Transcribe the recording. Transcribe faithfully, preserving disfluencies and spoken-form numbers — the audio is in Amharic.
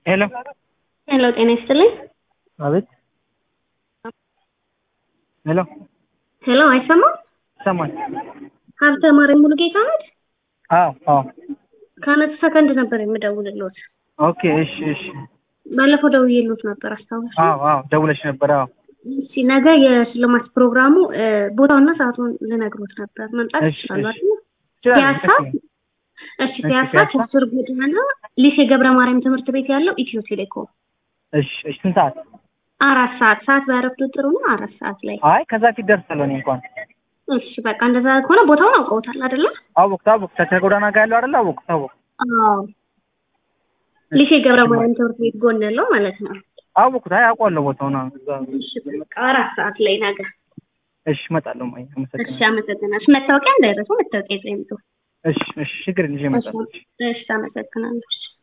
ሄሎ ሄሎ ጤና ይስጥልኝ። አቤት። ሄሎ ሄሎ አይሰማም? ሰማኝ። ሀብተ ማርያም ሙሉጌታ ነሽ? አዎ አዎ። ከአመት ሰከንድ ነበር የምደውልልዎት። ኦኬ እሺ እሺ። ባለፈው ደውዬልዎት ነበር አስታውሱ? አዎ አዎ ደውለሽ ነበር። አዎ እሺ ነገ የሽልማት ፕሮግራሙ ቦታውና ሰዓቱን ልነግሮት ነበር። መምጣት ይችላሉ አይደል? ፒያሳ እሺ ፒያሳ ከስር ጎዳና ሊሴ ገብረ ማርያም ትምህርት ቤት ያለው ኢትዮ ቴሌኮም። እሺ እሺ። ስንት ሰዓት? አራት ሰዓት ሰዓት ባያረፍዱ ጥሩ ነው። አራት ሰዓት ላይ አይ ከዛ ፊት ደርሳለሁ እኔ እንኳን። እሺ በቃ እንደዛ ከሆነ ቦታውን አውቀውታል አይደለ? አወቅኩት አወቅኩት። ከጎዳና ጋር ያለው አይደል? አወቅኩት አወቅኩት። አዎ ሊሴ ገብረ ማርያም ትምህርት ቤት ጎን ያለው ማለት ነው። አወቅኩት። አይ አውቀዋለሁ ቦታውን። እሺ በቃ አራት ሰዓት ላይ ነገ። እሺ እመጣለሁ። ማይ አመሰግናለሁ። እሺ አመሰግናለሁ። መታወቂያ እንዳይረሱ፣ መታወቂያ ይዘው። እሺ እሺ። ችግር ይዤ እመጣለሁ። እሺ አመሰግናለሁ።